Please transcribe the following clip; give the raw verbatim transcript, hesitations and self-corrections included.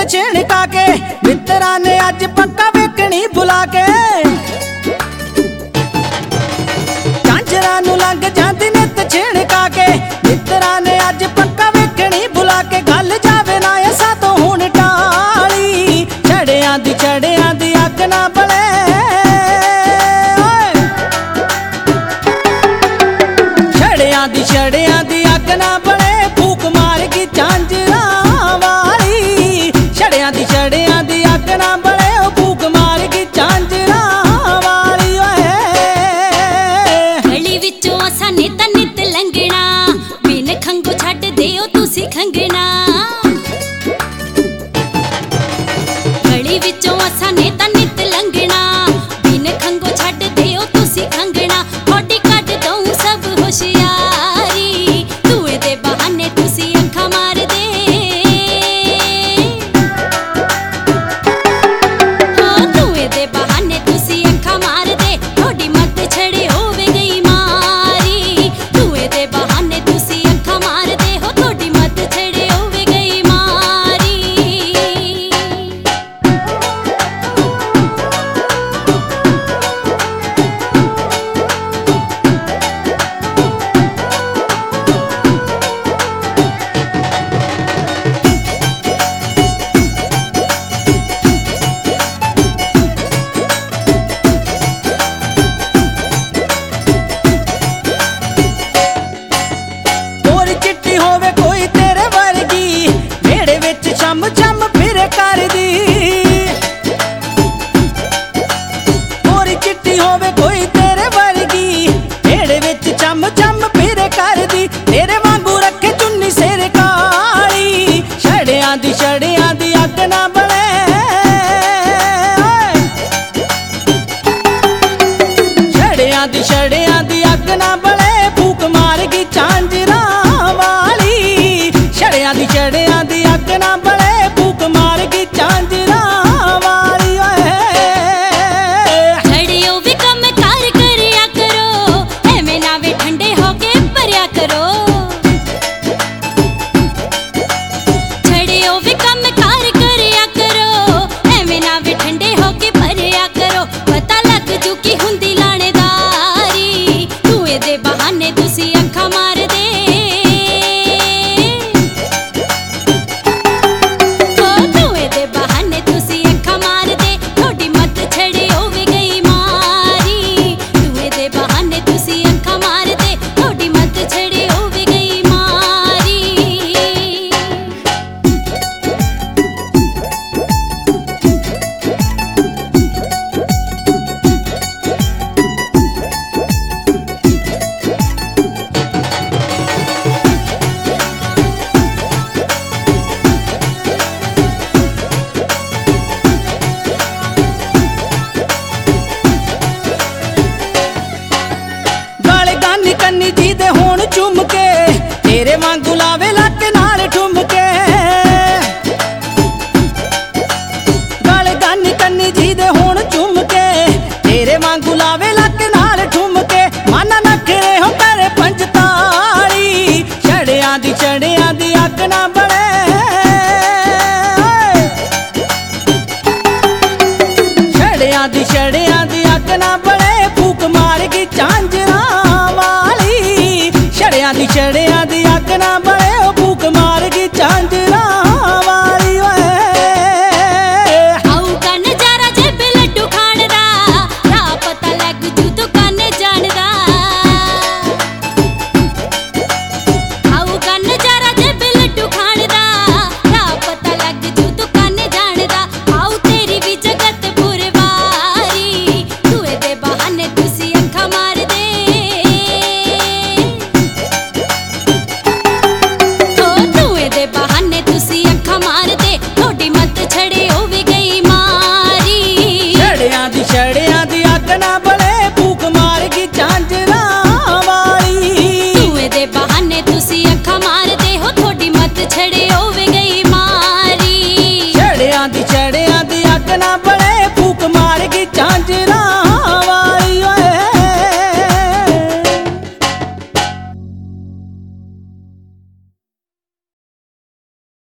छिणका के मित्रा ने अज पक्का वेखनी बुला के झांझरा नू लंघ जांदी नित छिणका के मित्रा ने अज पक्का वेखनी बुला के गल जावे ना असां तो हुण टाली छड़ियां दी छड़ियां दी अग ना बले छड़ियां दी छड़ियां दी अग ना बले फूक मार गई झांझरा वाली छड़ियां दी छड़ियां दी अग ना बले फूक मार गई झांझरा वाली गली विचों असां ने तां नित लंघना बिन खंगो छड्ड दिओ तुसीं खंगना गली विचों असां ने तां नित लंघना बिन खंगो छड्ड दिओ तुसीं खंगना थोड़ी कट दऊं सब होशियारी तूए दे बहाने तुसीं अखां मार दे हाँ तूए दे बहाने तुसीं अखां मार दे थोड़ी मत छड़े होवे गई मारी तूए दे बहाने तुसीं अखां मार दे हो थोड़ी मत छड़े होवे गई मारी गोरी चिट्टी होवे कोई तेरे वर्गी मेरे विच छम छम फिरे करदी गोरी चिट्टी होवे कोई तेरे वर्गी मेरे विच छम छम फिरे करदी तेरे वांगू रखे चुन्नी सिर काली छड़ियां दी छड़ियां दी अग ना बले छड़ियां दी छड़ियां दी अग ना बले फूक मार गई झांझरा वाली छड़ियां दी छड़ियां दी अग ना बले फूक मार गई झांझरा वाली छड़ियो भी कम कार करया करो एवें ना वे ठंडे होके भरया करो छड़ियो भी कम कार करया करो एवें ना वे ठंडे होके भरया करो पता लग जू की हुंदी लाणेदारी तूए दे बहाने तुसीं अखां मार दे ओ तूए दे बहाने तुसीं अखां मार दे थोड़ी मत छड़े होवे गई मारी तूए दे बहाने तुसीं अखां मार दे थोड़ी मत छड़े होवे गई मारी गाले गानी कन्नी जी दे होण चुम के तेरे वांगू लावे लक नाल ठुम के गाले गानी कन्नी जी दे होण चुम के तेरे वांगू लावे लक नाल ठुम के माना नखरे हो करे पंजताली छड़ियां दी छड़ियां दी अग ना बले छड़ियां दी छड़ियां दी अग ना बले फूक मार गई झांझरा वाली छड़ियां दी छड़ियां दी अग ना बले फूक मार गई झांझरा वाली आऊगा नजारा जेब लड्डू खाण दा राह पता लग जू दुकाने जाण दा आऊगा नजारा जेब लड्डू खाण दा राह पता लग जू दुकाने जाण दा आऊ तेरी भी जगत पुरवारी तूए दे बहाने तुसीं अखां मार दे ओ तूए दे बहाने तुसीं अखां मार दे थोड़ी मत छड़े होवे गई मारी छड़ियां दी छड़ियां दी अग ना बले फूक मार गई झांझरा वाली तूए दे बहाने तुसीं अखां मार दे हो थोड़ी मत छड़े होवे गई मारी छड़ियां दी